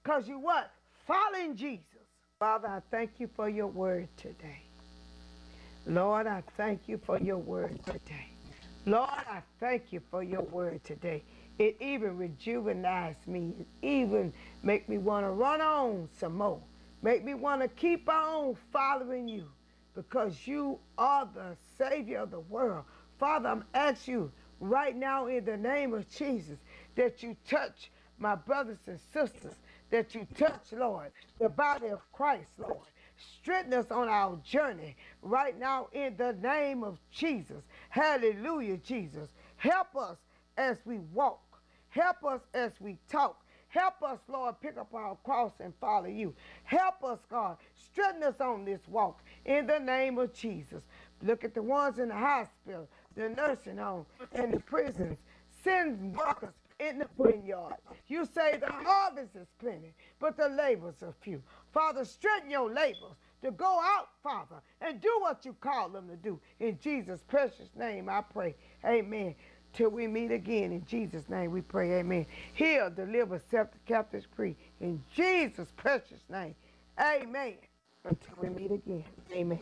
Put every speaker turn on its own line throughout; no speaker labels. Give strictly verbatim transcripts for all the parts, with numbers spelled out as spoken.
because you what? Following Jesus. Father, I thank you for your word today. Lord, I thank you for your word today. Lord, I thank you for your word today. It even rejuvenates me. It even make me want to run on some more. Make me want to keep on following you because you are the Savior of the world. Father, I'm asking you right now in the name of Jesus that you touch my brothers and sisters, that you touch, Lord, the body of Christ, Lord. Strengthen us on our journey right now in the name of Jesus. Hallelujah, Jesus. Help us as we walk. Help us as we talk. Help us, Lord, pick up our cross and follow you. Help us, God. Strengthen us on this walk in the name of Jesus. Look at the ones in the hospital, the nursing home, and the prisons. Send workers in the vineyard. You say the harvest is plenty, but the labors are few. Father, strengthen your labors to go out, Father, and do what you call them to do. In Jesus' precious name I pray. Amen. Till we meet again, in Jesus' name we pray. Amen. Heal, deliver, set the captives free. In Jesus' precious name. Amen. Until we meet again. Amen.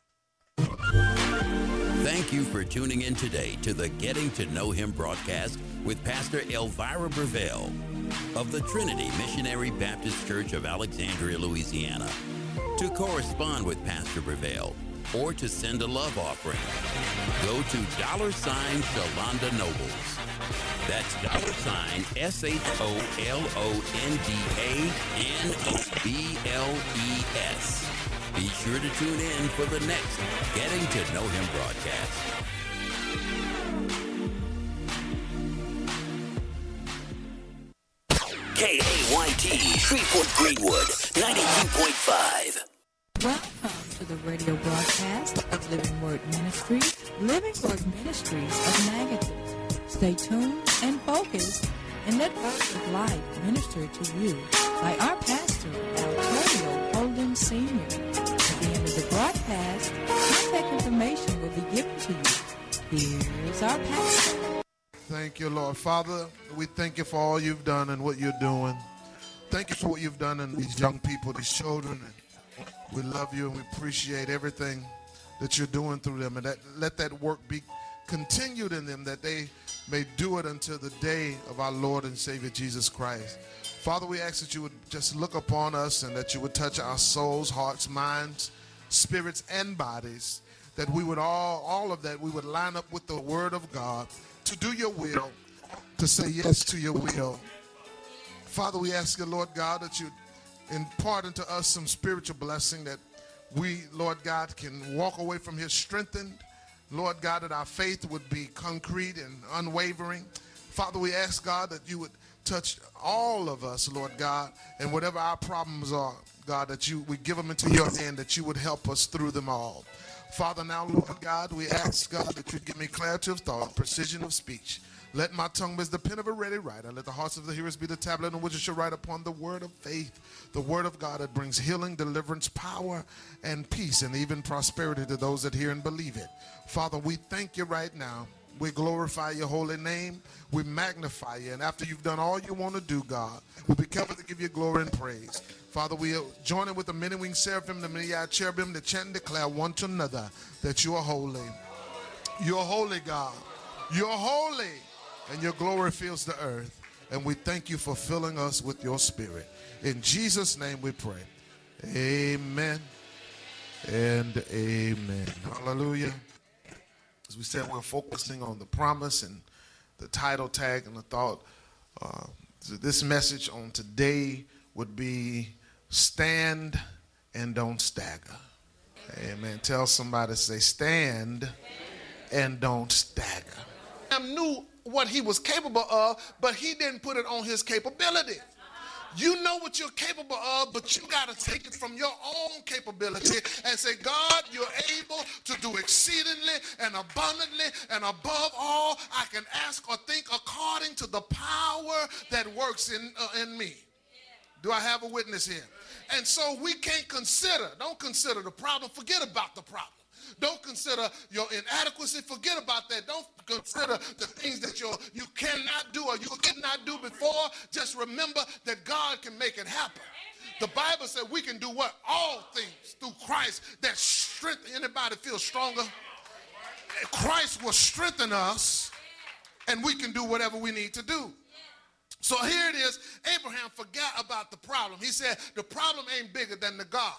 Thank you for tuning in today to the Getting to Know Him broadcast with Pastor Elvira Breville of the Trinity Missionary Baptist Church of Alexandria, Louisiana. To correspond with Pastor Breville or to send a love offering, go to dollar sign Shalonda Nobles. That's dollar sign S H O L O N D A N O B L E S. Be sure to tune in for the next Getting to Know Him broadcast.
K A Y T, Shreveport Greenwood, ninety-two point five.
Welcome to the radio broadcast of Living Word Ministries, Living Word Ministries of Natchez. Stay tuned and focused and let Word of Life minister to you by our pastor, Antonio Holden Senior At the end of the broadcast, contact information will be given to you. Here's our pastor.
Thank you, Lord. Father, we thank you for all you've done and what you're doing. Thank you for what you've done in these young people, these children. And we love you and we appreciate everything that you're doing through them. And that, let that work be continued in them, that they may do it until the day of our Lord and Savior Jesus Christ. Father, we ask that you would just look upon us and that you would touch our souls, hearts, minds, spirits, and bodies, that we would all, all of that, we would line up with the word of God to do your will, to say yes to your will. Father, we ask you, Lord God, that you impart into us some spiritual blessing, that we, Lord God, can walk away from here strengthened. Lord God, that our faith would be concrete and unwavering. Father, we ask, God, that you would touch all of us, Lord God, and whatever our problems are, God, that you we give them into your hand, that you would help us through them all. Father, now, Lord God, we ask, God, that you give me clarity of thought, precision of speech. Let my tongue be as the pen of a ready writer. Let the hearts of the hearers be the tablet on which I shall write upon the word of faith, the word of God that brings healing, deliverance, power, and peace, and even prosperity to those that hear and believe it. Father, we thank you right now. We glorify your holy name. We magnify you. And after you've done all you want to do, God, we'll be careful to give you glory and praise. Father, we are joining with the many winged seraphim, the many-eyed cherubim, to chant and declare one to another that you are holy. You're holy, God. You're holy. And your glory fills the earth. And we thank you for filling us with your spirit. In Jesus' name we pray. Amen and amen. Hallelujah. As we said, we're focusing on the promise and the title tag, and I thought uh, this message on today would be stand and don't stagger. Amen. Tell somebody, say, stand and don't stagger. I knew what he was capable of, but he didn't put it on his capability. You know what you're capable of, but you got to take it from your own capability and say, God, you're able to do exceedingly and abundantly and above all I can ask or think, according to the power that works in, uh, in me. Do I have a witness here? And so we can't consider, don't consider the problem, forget about the problem. Don't consider your inadequacy. Forget about that. Don't consider the things that you you cannot do or you could not do before. Just remember that God can make it happen. The Bible said we can do what? All things through Christ that strengthen. Anybody feel stronger? Christ will strengthen us, and we can do whatever we need to do. So here it is. Abraham forgot about the problem. He said the problem ain't bigger than the God.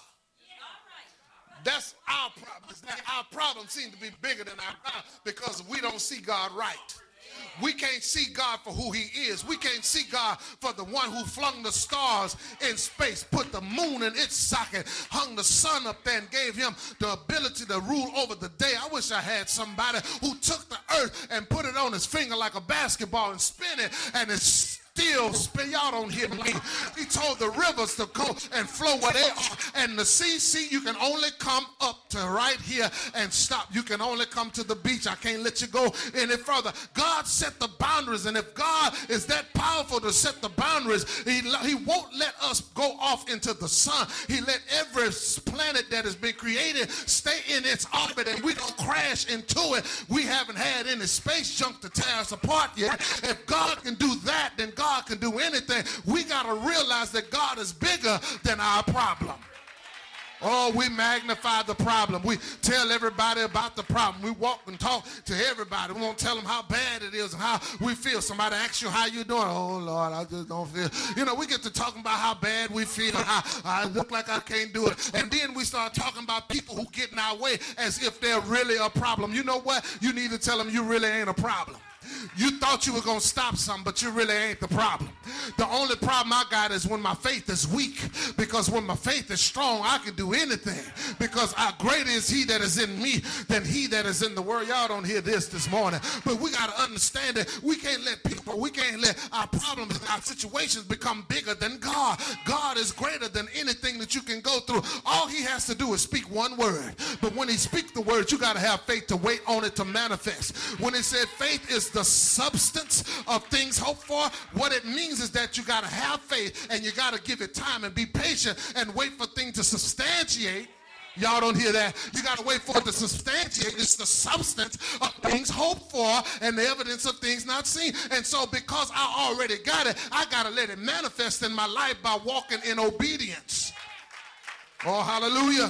That's our problem. That our problem seems to be bigger than our God because we don't see God right. We can't see God for who he is. We can't see God for the one who flung the stars in space, put the moon in its socket, hung the sun up there and gave him the ability to rule over the day. I wish I had somebody who took the earth and put it on his finger like a basketball and spin it, and it's still spin. Y'all don't hear me. He told the rivers to go and flow where they are, and the sea, see, you can only come up to right here and stop. You can only come to the beach. I can't let you go any further. God set the boundaries, and if God is that powerful to set the boundaries, he, he won't let us go off into the sun. He let every planet that has been created stay in its orbit, and we don't crash into it. We haven't had any space junk to tear us apart yet. If God can do that, then God God can do anything. We got to realize that God is bigger than our problem. Oh, we magnify the problem. We tell everybody about the problem. We walk and talk to everybody. We won't tell them how bad it is and how we feel. Somebody asks you how you doing. Oh, Lord, I just don't feel. You know, we get to talking about how bad we feel, how I look like I can't do it. And then we start talking about people who get in our way as if they're really a problem. You know what? You need to tell them you really ain't a problem. You thought you were going to stop something, but you really ain't the problem. The only problem I got is when my faith is weak, because when my faith is strong, I can do anything, because our greater is he that is in me than he that is in the world. Y'all don't hear this this morning, but we got to understand that we can't let people, we can't let our problems and our situations become bigger than God. God is greater than anything that you can go through. All he has to do is speak one word, but when he speaks the word, you got to have faith to wait on it to manifest. When he said faith is the substance of things hoped for, what it means is that you got to have faith and you got to give it time and be patient and wait for things to substantiate. Y'all don't hear that. You got to wait for it to substantiate. It's the substance of things hoped for and the evidence of things not seen. And so because I already got it, I got to let it manifest in my life by walking in obedience. Oh, hallelujah.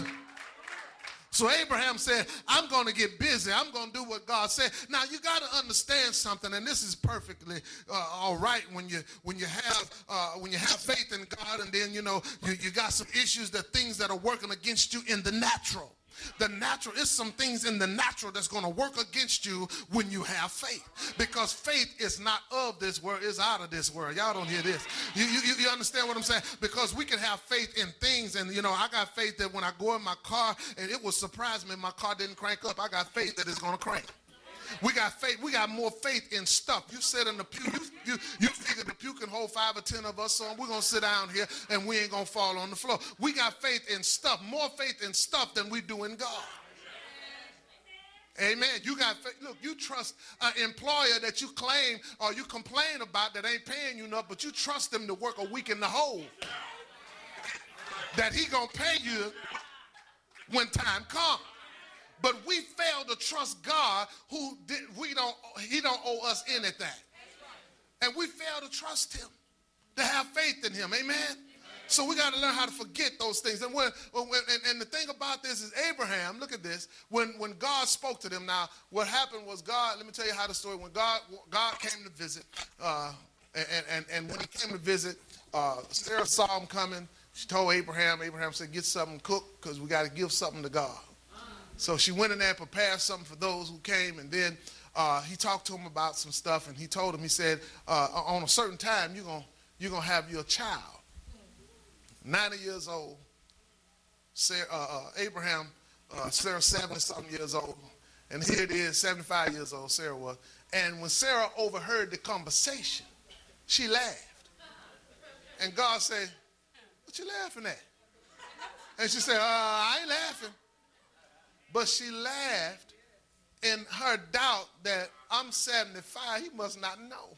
So Abraham said, I'm going to get busy. I'm going to do what God said. Now, you got to understand something, and this is perfectly uh, all right when you when you have uh, when you have faith in God, and then, you know, you, you got some issues, that things that are working against you in the natural. The natural is some things in the natural that's going to work against you when you have faith, because faith is not of this world, it's out of this world. Y'all don't hear this. You, you, you understand what I'm saying? Because we can have faith in things, and you know, I got faith that when I go in my car and it will surprise me my car didn't crank up, I got faith that it's going to crank. We got faith. We got more faith in stuff. You sit in the pew. You, you, you figure the pew can hold five or ten of us, so we're going to sit down here and we ain't going to fall on the floor. We got faith in stuff, more faith in stuff than we do in God. Amen. You got faith. Look, you trust an employer that you claim or you complain about that ain't paying you enough, but you trust them to work a week in the hole. That he going to pay you when time comes. But we fail to trust God, who did, we don't, he don't owe us anything. And we fail to trust him, to have faith in him. Amen? So we got to learn how to forget those things. And, when, when, and, and the thing about this is Abraham, look at this, when, when God spoke to them. Now, what happened was God, let me tell you how the story, when God, God came to visit, uh, and, and, and when he came to visit, uh, Sarah saw him coming. She told Abraham, Abraham said, get something cooked because we got to give something to God. So she went in there and prepared something for those who came, and then uh, he talked to him about some stuff, and he told him, he said, uh, on a certain time, you're going you're gonna have your child. ninety years old, Sarah, uh, uh, Abraham, uh, Sarah seventy-something years old, and here it is, seventy-five years old, Sarah was. And when Sarah overheard the conversation, she laughed. And God said, what you laughing at? And she said, uh, I ain't laughing. But she laughed in her doubt that I'm seventy-five, he must not know.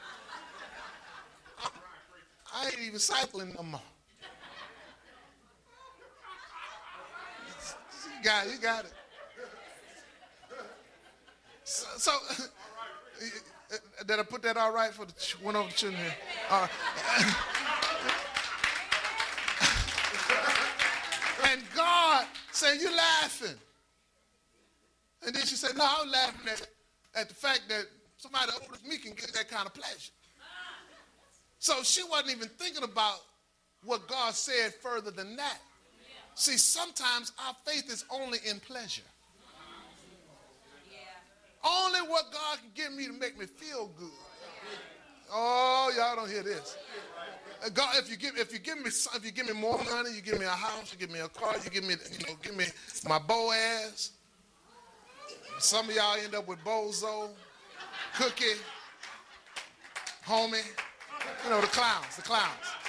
I, I ain't even cycling no more. You got it, you got it. So, so did I put that all right for the one over the children here? All right. And God said, "You laughing?" And then she said, "No, I'm laughing at, at the fact that somebody older than me can get that kind of pleasure." So she wasn't even thinking about what God said further than that. See, sometimes our faith is only in pleasure. Only what God can give me to make me feel good. Oh, y'all don't hear this. God, if you give, if you give me, if you give me more money, you give me a house, you give me a car, you give me, you know, give me my Boaz. Some of y'all end up with Bozo, Cookie, Homie. You know, the clowns, the clowns.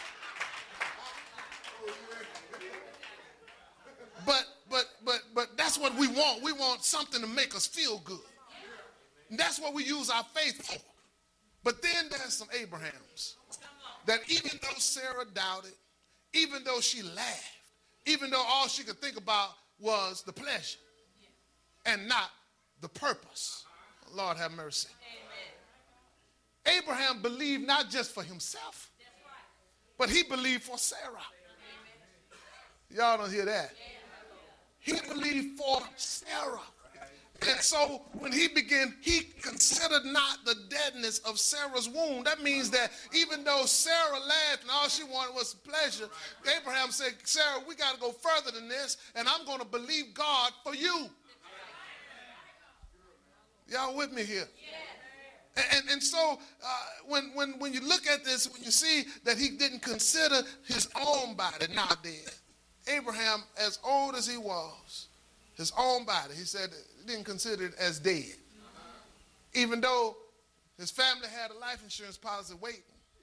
But, but, but, but that's what we want. We want something to make us feel good. And that's what we use our faith for. But then there's some Abrahams that even though Sarah doubted, even though she laughed, even though all she could think about was the pleasure and not the purpose. Lord have mercy. Amen. Abraham believed not just for himself, but he believed for Sarah. Y'all don't hear that. He believed for Sarah. And so when he began, he considered not the deadness of Sarah's womb. That means that even though Sarah laughed and all she wanted was pleasure, Abraham said, "Sarah, we got to go further than this, and I'm going to believe God for you." Y'all with me here? And, and, and so uh, when, when, when you look at this, when you see that he didn't consider his own body not dead, Abraham, as old as he was, his own body, he said he didn't consider it as dead. Even though his family had a life insurance policy waiting.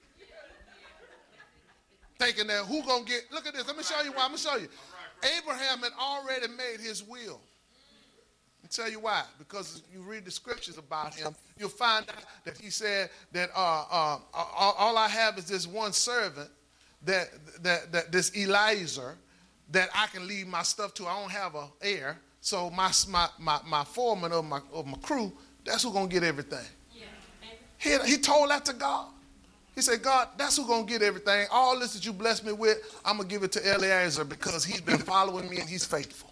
Thinking that who gonna get, look at this, let me show you why, I'm gonna show you. Abraham had already made his will. I'll tell you why. Because you read the scriptures about him, you'll find out that he said that uh, uh, all, all I have is this one servant, that, that, that this Eliezer, that I can leave my stuff to. I don't have an heir. So my, my, my, my foreman of my, of my crew, that's who's going to get everything. Yeah. He, he told that to God. He said, "God, that's who's going to get everything. All this that you blessed me with, I'm going to give it to Eliezer because he's been following me and he's faithful."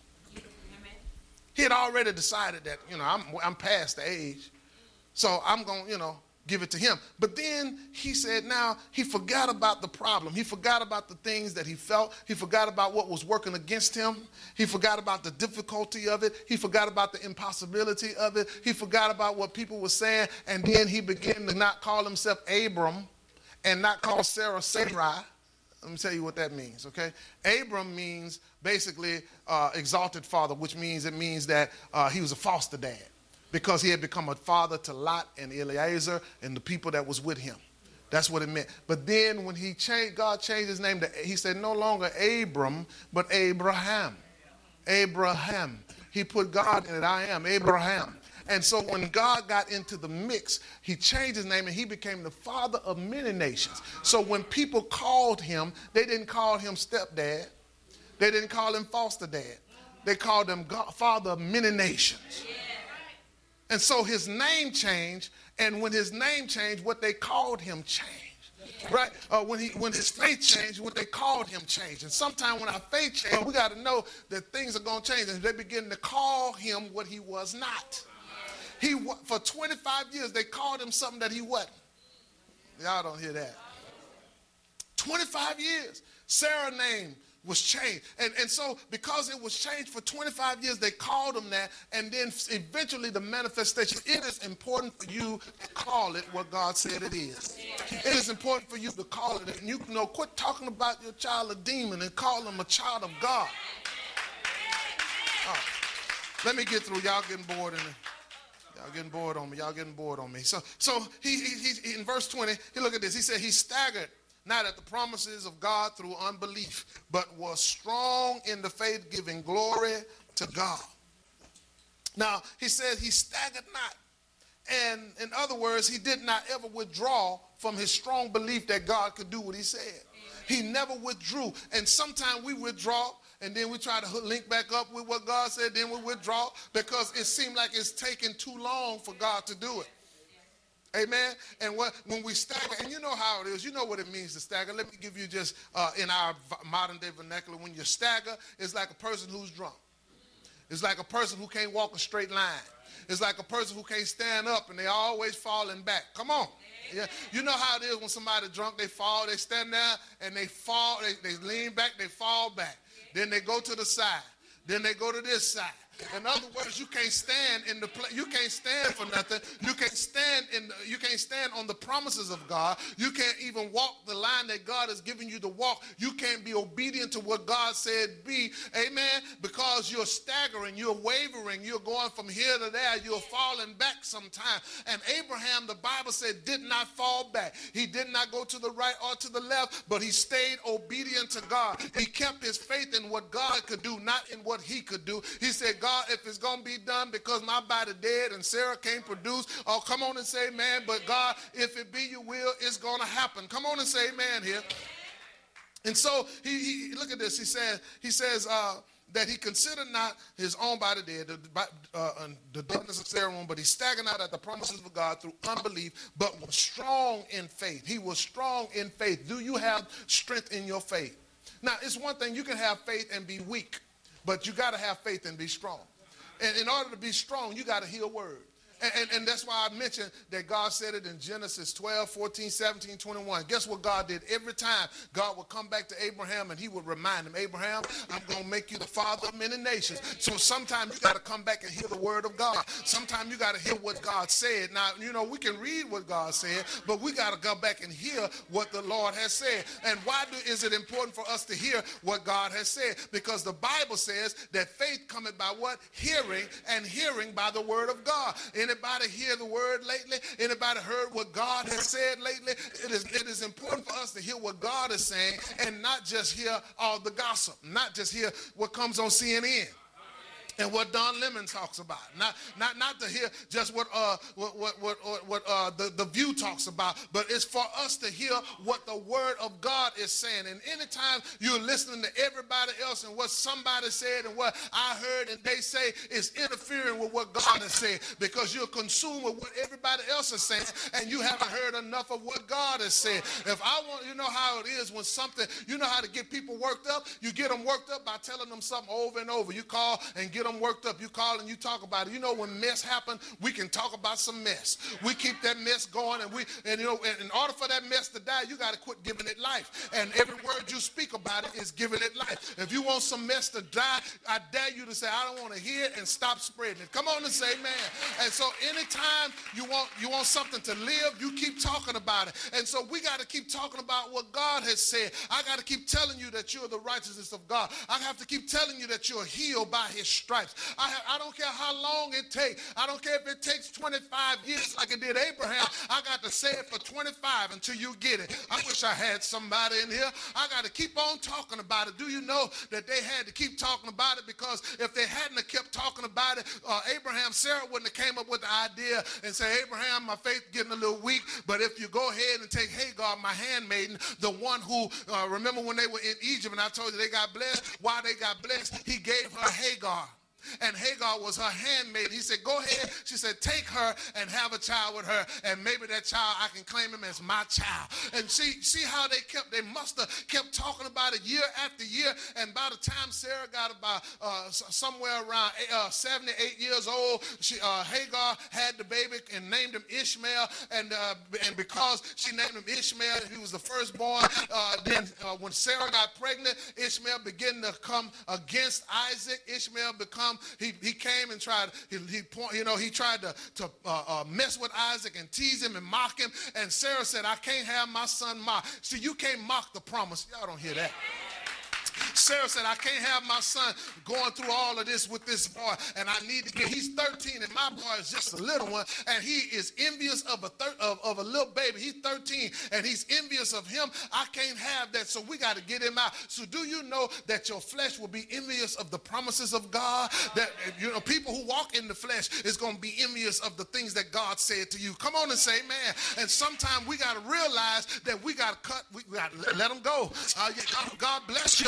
He had already decided that, you know, I'm, I'm past the age. So I'm going to, you know, give it to him. But then he said now he forgot about the problem. He forgot about the things that he felt. He forgot about what was working against him. He forgot about the difficulty of it. He forgot about the impossibility of it. He forgot about what people were saying. And then he began to not call himself Abram and not call Sarah Sarai. Let me tell you what that means, okay? Abram means basically uh, exalted father, which means it means that uh, he was a foster dad, because he had become a father to Lot and Eliezer and the people that was with him. That's what it meant. But then when he changed, God changed his name to, he said no longer Abram, but Abraham. Abraham. He put God in it. I am Abraham. And so when God got into the mix, he changed his name and he became the father of many nations. So when people called him, they didn't call him stepdad. They didn't call him foster dad. They called him God, father of many nations. And so his name changed, and when his name changed, what they called him changed. Right? Uh, when he when his faith changed, what they called him changed. And sometimes when our faith changes, we got to know that things are going to change. And they begin to call him what he was not. He for twenty-five years they called him something that he wasn't. Y'all don't hear that. twenty-five years. Sarah's name was changed. And, and so because it was changed for twenty-five years, they called him that. And then eventually the manifestation, it is important for you to call it what God said it is. It is important for you to call it. And you know, quit talking about your child a demon and call him a child of God. Right. Let me get through. Y'all getting bored in it. Y'all getting bored on me. Y'all getting bored on me. So, so he, he, he in verse twenty, he look at this. He said he staggered not at the promises of God through unbelief, but was strong in the faith, giving glory to God. Now, he said he staggered not. And in other words, he did not ever withdraw from his strong belief that God could do what he said. He never withdrew. And sometimes we withdraw and then we try to link back up with what God said, then we withdraw because it seemed like it's taking too long for God to do it. Amen. And what, when we stagger, and you know how it is, you know what it means to stagger. Let me give you just uh, in our modern day vernacular, when you stagger, it's like a person who's drunk. It's like a person who can't walk a straight line. It's like a person who can't stand up and they always falling back. Come on. Yeah. You know how it is when somebody drunk, they fall, they stand there and they fall, they, they lean back, they fall back. Then they go to the side. Then they go to this side. In other words, you can't stand in the pla- you can't stand for nothing. You can't stand in the, you can't stand on the promises of God. You can't even walk the line that God has given you to walk. You can't be obedient to what God said be. Amen. Because you're staggering, you're wavering, you're going from here to there, you're falling back sometime. And Abraham, the Bible said, did not fall back. He did not go to the right or to the left, but he stayed obedient to God. He kept his faith in what God could do, not in what he could do. He said, God, if it's going to be done because my body dead and Sarah can't produce, oh, come on and say amen. But God, if it be your will, it's going to happen. Come on and say amen here. And so he, he look at this. He says, he says uh, that he considered not his own body dead, the, uh, the darkness of Sarah, but he staggered not at the promises of God through unbelief, but was strong in faith. He was strong in faith. Do you have strength in your faith? Now, it's one thing, you can have faith and be weak, but you got to have faith and be strong. And in order to be strong, you got to hear word. And, and, and that's why I mentioned that God said it in Genesis twelve, fourteen, seventeen, twenty-one. Guess what God did? Every time God would come back to Abraham and he would remind him, Abraham, I'm going to make you the father of many nations. So sometimes you got to come back and hear the word of God. Sometimes you got to hear what God said. Now, you know, we can read what God said, but we got to go back and hear what the Lord has said. And why do, is it important for us to hear what God has said? Because the Bible says that faith cometh by what? Hearing, and hearing by the word of God. Anybody hear the word lately? Anybody heard what God has said lately? It is, it is important for us to hear what God is saying and not just hear all the gossip, not just hear what comes on C N N. And what Don Lemon talks about, not not not to hear just what uh what what what what uh the, the View talks about, but it's for us to hear what the Word of God is saying. And anytime you're listening to everybody else and what somebody said and what I heard and they say is interfering with what God has said, because you're consumed with what everybody else is saying and you haven't heard enough of what God has said. If I want, you know how it is when something, you know how to get people worked up. You get them worked up by telling them something over and over. You call and get them worked up. You call and you talk about it. You know, when mess happen, we can talk about some mess. We keep that mess going, and we and you know, in order for that mess to die, you got to quit giving it life. And every word you speak about it is giving it life. If you want some mess to die, I dare you to say, I don't want to hear it, and stop spreading it. Come on and say amen. And so anytime you want you want something to live, you keep talking about it. And so we got to keep talking about what God has said. I got to keep telling you that you're the righteousness of God. I have to keep telling you that you're healed by his stripes. I, have, I don't care how long it takes. I don't care if it takes twenty-five years like it did Abraham. I got to say it for twenty-five until you get it. I wish I had somebody in here. I got to keep on talking about it. Do you know that they had to keep talking about it? Because if they hadn't have kept talking about it, uh, Abraham, Sarah wouldn't have came up with the idea and say, Abraham, my faith getting a little weak, but if you go ahead and take Hagar, my handmaiden, the one who, uh, remember when they were in Egypt and I told you they got blessed? Why they got blessed? He gave her Hagar. And Hagar was her handmaid. He said, go ahead. She said, take her and have a child with her. And maybe that child, I can claim him as my child. And see, see how they kept, they must have kept talking about it year after year. And by the time Sarah got about uh, somewhere around uh, seventy-eight years old, she, uh, Hagar had the baby and named him Ishmael. And, uh, and because she named him Ishmael, he was the firstborn. Uh, then uh, when Sarah got pregnant, Ishmael began to come against Isaac. Ishmael become He, he came and tried, he, he you know, he tried to, to uh, uh, mess with Isaac and tease him and mock him. And Sarah said, I can't have my son mocked. See, you can't mock the promise. Y'all don't hear that. Sarah said, I can't have my son going through all of this with this boy, and I need to get, he's thirteen, and my boy is just a little one, and he is envious of a thir- of, of a little baby. He's thirteen, and he's envious of him. I can't have that, so we got to get him out. So do you know that your flesh will be envious of the promises of God? That, you know, people who walk in the flesh is going to be envious of the things that God said to you. Come on and say amen. And sometimes we got to realize that we got to cut, we got to let them go. Uh, God bless you. But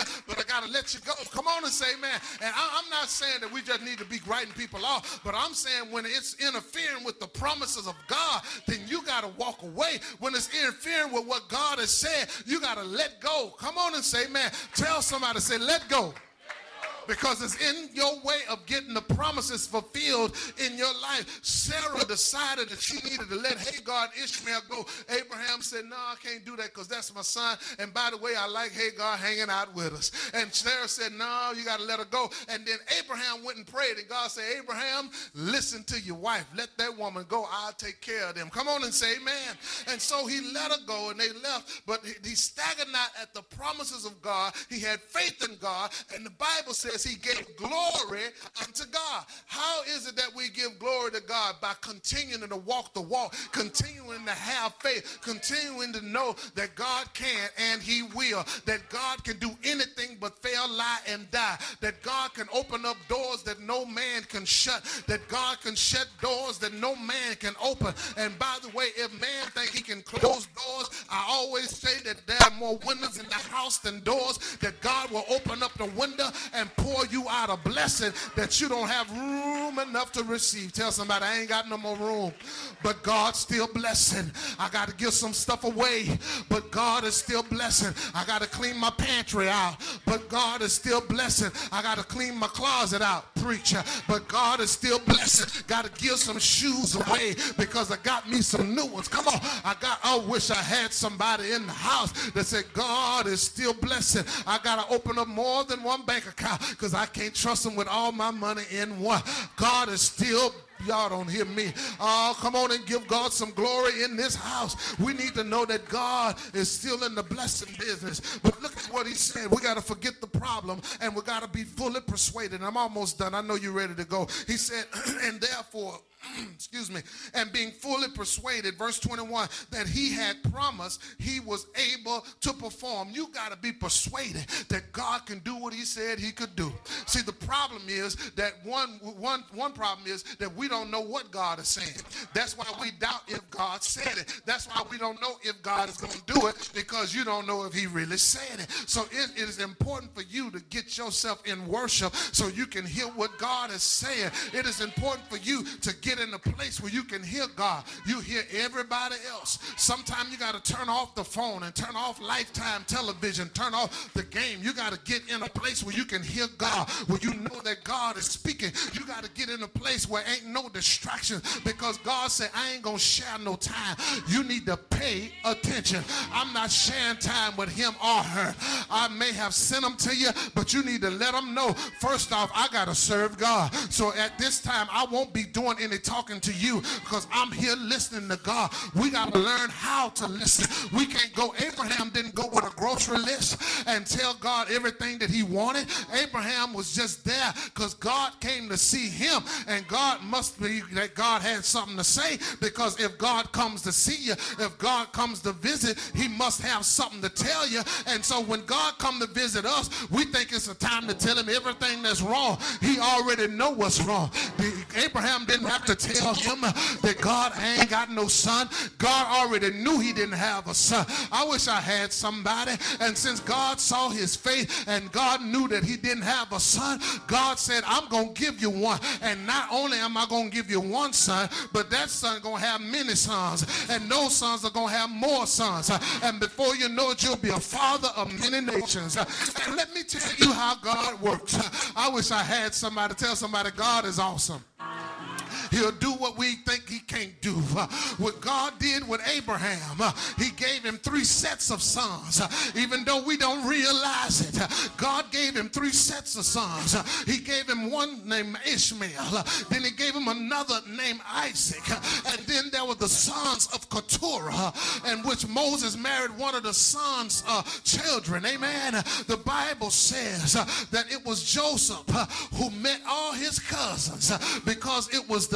I got to let you go. Come on and say amen. And I, I'm not saying that we just need to be writing people off, but I'm saying when it's interfering with the promises of God, then you got to walk away. When it's interfering with what God has said, you got to let go. Come on and say amen. Tell somebody, say, let go. Because it's in your way of getting the promises fulfilled in your life. Sarah decided that she needed to let Hagar and Ishmael go. Abraham said, no, I can't do that because that's my son. And by the way, I like Hagar hanging out with us. And Sarah said, no, you got to let her go. And then Abraham went and prayed. And God said, Abraham, listen to your wife. Let that woman go. I'll take care of them. Come on and say amen. And so he let her go and they left. But he, he staggered not at the promises of God. He had faith in God. And the Bible says he gave glory unto God. How is it that we give glory to God? By continuing to walk the walk, continuing to have faith, continuing to know that God can and he will, that God can do anything but fail, lie, and die, that God can open up doors that no man can shut, that God can shut doors that no man can open. And by the way, if man think he can close doors, I always say that there are more windows in the house than doors, that God will open up the window and pour you out a blessing that you don't have room enough to receive. Tell somebody, I ain't got no more room, but God's still blessing. I got to give some stuff away, but God is still blessing. I got to clean my pantry out, but God is still blessing. I got to clean my closet out, preacher, but God is still blessing. Got to give some shoes away because I got me some new ones. Come on, I got, I wish I had somebody in the house that said God is still blessing. I got to open up more than one bank account because I can't trust him with all my money in one. God is still, y'all don't hear me. Oh, come on and give God some glory in this house. We need to know that God is still in the blessing business. But look at what he said. We got to forget the problem and we got to be fully persuaded. I'm almost done. I know you're ready to go. He said, and therefore, excuse me, and being fully persuaded, verse twenty-one, that he had promised he was able to perform. You got to be persuaded that God can do what he said he could do. See, the problem is that one, one, one problem is that we don't know what God is saying. That's why we doubt if God said it. That's why we don't know if God is going to do it, because you don't know if he really said it. So it, it is important for you to get yourself in worship so you can hear what God is saying. It is important for you to get in a place where you can hear God. You hear everybody else. Sometimes you got to turn off the phone and turn off Lifetime television, turn off the game. You got to get in a place where you can hear God, where you know that God is speaking. You got to get in a place where ain't no distractions, because God said, I ain't going to share no time. You need to pay attention. I'm not sharing time with him or her. I may have sent them to you, but you need to let them know, first off, I got to serve God. So at this time, I won't be doing any talking to you because I'm here listening to God. We got to learn how to listen. We can't go. Abraham didn't go with a grocery list and tell God everything that he wanted. Abraham was just there because God came to see him, and God must be that God had something to say, because if God comes to see you, if God comes to visit, he must have something to tell you. And so when God come to visit us, we think it's a time to tell him everything that's wrong. He already know what's wrong. The, Abraham didn't have to tell him that God ain't got no son. God already knew he didn't have a son. I wish I had somebody. And since God saw his faith and God knew that he didn't have a son, God said, I'm going to give you one. And not only am I going to give you one son, but that son going to have many sons. And those sons are going to have more sons. And before you know it, you'll be a father of many nations. And let me tell you how God works. I wish I had somebody tell somebody God is awesome. He'll do what we think he can't do. Uh, what God did with Abraham, uh, he gave him three sets of sons. Uh, even though we don't realize it, uh, God gave him three sets of sons. Uh, he gave him one named Ishmael. Uh, then he gave him another named Isaac. Uh, and then there were the sons of Keturah, uh, in which Moses married one of the sons' uh, children. Amen. Uh, the Bible says uh, that it was Joseph uh, who met all his cousins uh, because it was the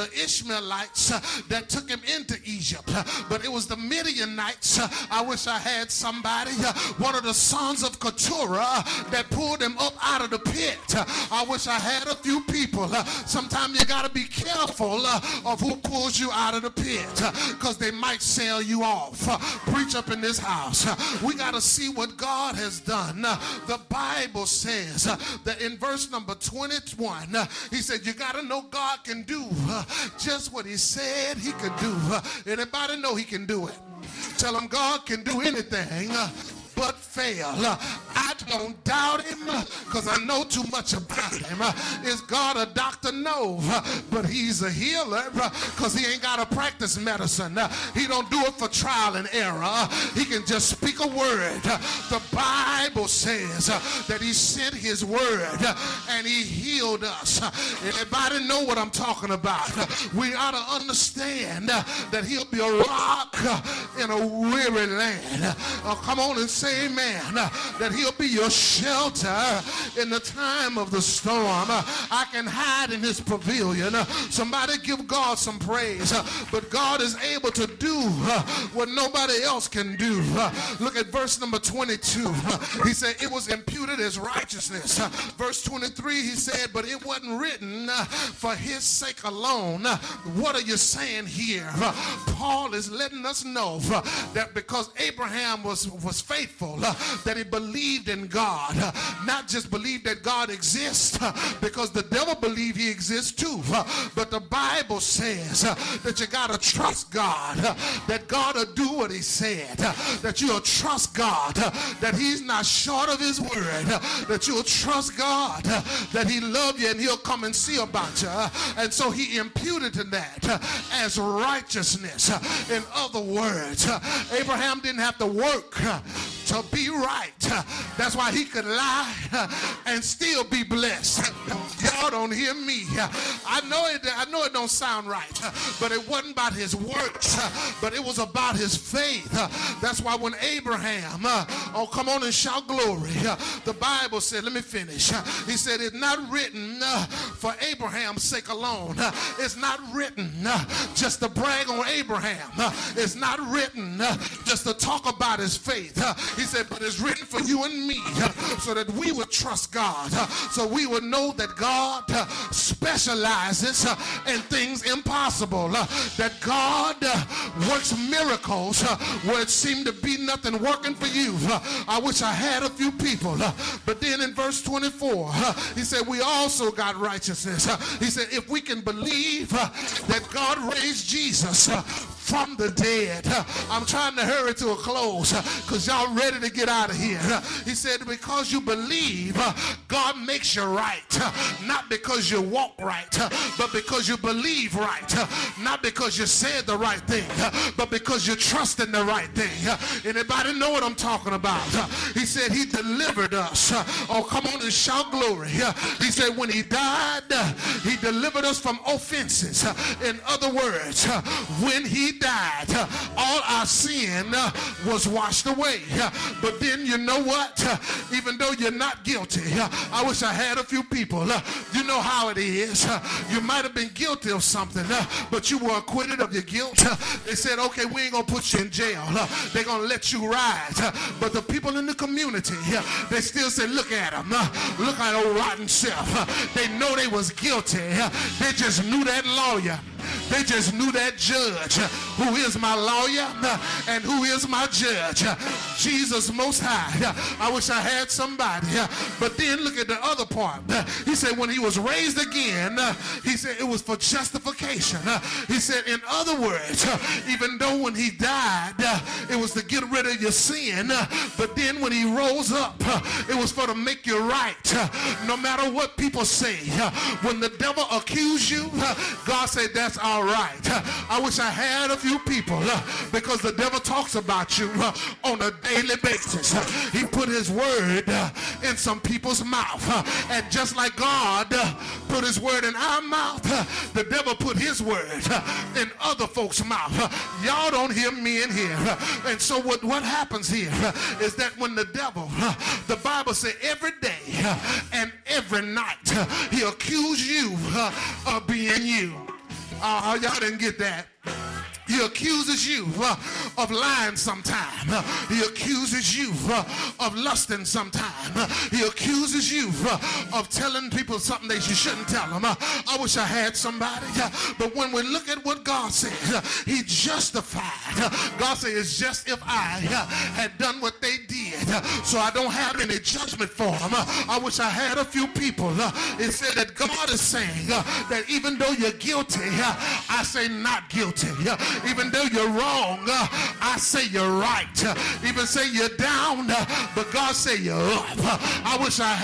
the Ishmaelites uh, that took him into Egypt, uh, but it was the Midianites. Uh, I wish I had somebody, uh, one of the sons of Keturah, uh, that pulled him up out of the pit. Uh, I wish I had a few people. Uh, sometimes you got to be careful uh, of who pulls you out of the pit, because uh, they might sell you off. Uh, preach up in this house. Uh, we got to see what God has done. Uh, the Bible says uh, that in verse number twenty-one, uh, he said, you got to know God can do uh, just what he said he could do. Uh, anybody know he can do it? Tell him God can do anything uh, but fail. Uh, I don't doubt him because I know too much about him. Uh, is God a doctor? No, uh, but he's a healer because uh, he ain't got to practice medicine. Uh, he don't do it for trial and error. Uh, he can just speak a word. Uh, the Bible says uh, that he sent his word uh, and he healed us. Uh, anybody know what I'm talking about? Uh, we ought to understand uh, that he'll be a rock uh, in a weary land. Uh, come on and say amen. Uh, that he'll be your shelter in the time of the storm. Uh, I can hide in his pavilion. Uh, somebody give God some praise. Uh, but God is able to do uh, what nobody else can do. Uh, look at verse number twenty-two. Uh, he said it was imputed as righteousness. Uh, verse twenty-three, he said, but it wasn't written uh, for his sake alone. Uh, what are you saying here? Uh, Paul is letting us know uh, that because Abraham was, was faithful, uh, that he believed in God, uh, not just believed that God exists, uh, because the devil believed he exists too, uh, but the Bible says uh, that you got to trust God, uh, that God will do what he said, uh, that you'll trust God, uh, that he's not short of his word, uh, that you'll trust God, uh, that he loves you and he'll come and see about you, uh, and so he imputed to that uh, as righteousness. Uh, in other words, uh, Abraham didn't have to work uh, to be right. Uh, that's why he could lie uh, and still be blessed. Y'all don't hear me. Uh, I know it. I know it don't sound right, uh, but it wasn't about his works, uh, but it was about his faith. Uh, that's why when Abraham, uh, oh come on and shout glory. Uh, the Bible said, let me finish. Uh, he said it's not written uh, for Abraham's sake alone. Uh, it's not written uh, just to brag on Abraham. Uh, it's not written uh, just to talk about his faith. Uh, he said, but it's written for you and me uh, so that we would trust God, uh, so we would know that God uh, specializes uh, in things impossible, uh, that God uh, works miracles uh, where it seemed to be nothing working for you. Uh, I wish I had a few people, uh, but then in verse twenty-four, uh, he said, we also got righteousness. Uh, he said, if we can believe uh, that God raised Jesus uh, from the dead. Uh, I'm trying to hurry to a close because uh, y'all ready to get out of here. Uh, he said, because you believe, uh, God makes you right. Uh, not because you walk right, uh, but because you believe right. Uh, not because you said the right thing, uh, but because you trust in the right thing. Uh, anybody know what I'm talking about? Uh, he said he delivered us. Uh, oh, come on and shout glory. Uh, he said when he died, uh, he delivered us from offenses. Uh, in other words, uh, when he died, uh, all our sin uh, was washed away. Uh, but then you know what? Uh, even though you're not guilty, uh, I wish I had a few people. Uh, you know how it is. Uh, you might have been guilty of something, uh, but you were acquitted of your guilt. Uh, they said, okay, we ain't going to put you in jail. Uh, they're going to let you ride. Uh, but the people in the community, uh, they still say, look at them. Uh, look at old rotten self. Uh, they know they was guilty. Uh, they just knew that lawyer. They just knew that judge, who is my lawyer and who is my judge, Jesus Most High. I wish I had somebody. But then look at the other part. He said when he was raised again, he said it was for justification. He said, in other words, even though when he died, it was to get rid of your sin, but then when he rose up, it was for to make you right. No matter what people say, when the devil accused you, God said, that's all right. I wish I had a few people uh, because the devil talks about you uh, on a daily basis. Uh, he put his word uh, in some people's mouth. Uh, and just like God uh, put his word in our mouth, uh, the devil put his word uh, in other folks' mouth. Uh, y'all don't hear me in here. Uh, and so what, what happens here uh, is that when the devil, uh, the Bible says every day uh, and every night, uh, he accused you uh, of being you. Uh, y'all didn't get that. He accuses you uh, of lying sometime. Uh, he accuses you uh, of lusting sometime. Uh, he accuses you uh, of telling people something that you shouldn't tell them. Uh, I wish I had somebody. Uh, but when we look at what God said, uh, he justified. Uh, God said, it's just if I uh, had done what they did. Uh, so I don't have any judgment for them. Uh, I wish I had a few people. Uh, it said that God is saying uh, that even though you're guilty, uh, I say not guilty. Uh, Even though you're wrong, uh, I say you're right. Uh, even say you're down, uh, but God say you're up. Uh, I wish I had